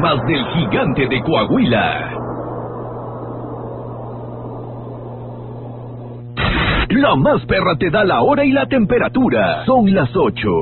más del gigante de Coahuila. La Más Perra te da la hora y la temperatura. Son las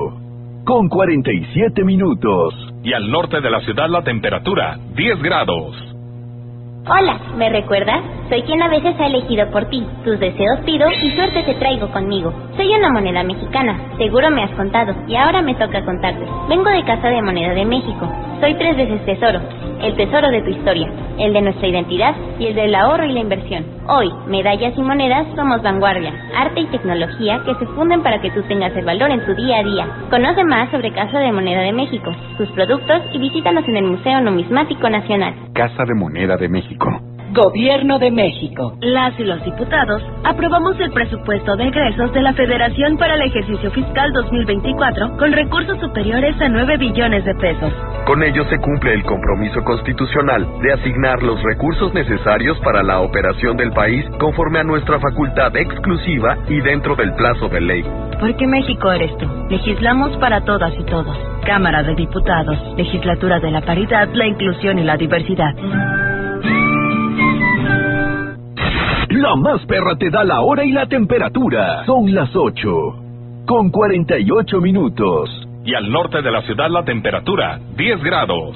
8:47. Y al norte de la ciudad la temperatura, 10 grados. Hola, ¿me recuerdas? Soy quien a veces ha elegido por ti. Tus deseos pido y suerte te traigo conmigo. Soy una moneda mexicana, seguro me has contado, y ahora me toca contarte. Vengo de Casa de Moneda de México. Soy 3 veces tesoro. El tesoro de tu historia, el de nuestra identidad y el del ahorro y la inversión. Hoy, medallas y monedas somos vanguardia, arte y tecnología que se funden para que tú tengas el valor en tu día a día. Conoce más sobre Casa de Moneda de México, sus productos y visítanos en el Museo Numismático Nacional. Casa de Moneda de México. Gobierno de México. Las y los diputados aprobamos el presupuesto de egresos de la Federación para el ejercicio fiscal 2024 con recursos superiores a 9 billones de pesos. Con ello se cumple el compromiso constitucional de asignar los recursos necesarios para la operación del país conforme a nuestra facultad exclusiva y dentro del plazo de ley. Porque México eres tú. Legislamos para todas y todos. Cámara de Diputados, Legislatura de la Paridad, la Inclusión y la Diversidad. La Más Perra te da la hora y la temperatura. Son las 8:48. Y al norte de la ciudad la temperatura, 10 grados.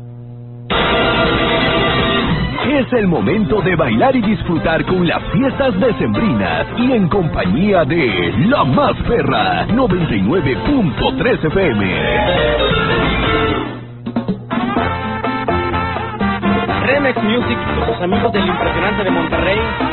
Es el momento de bailar y disfrutar con las fiestas decembrinas y en compañía de La Más Perra, 99.3 FM. Remix Music, los amigos del Impresionante de Monterrey,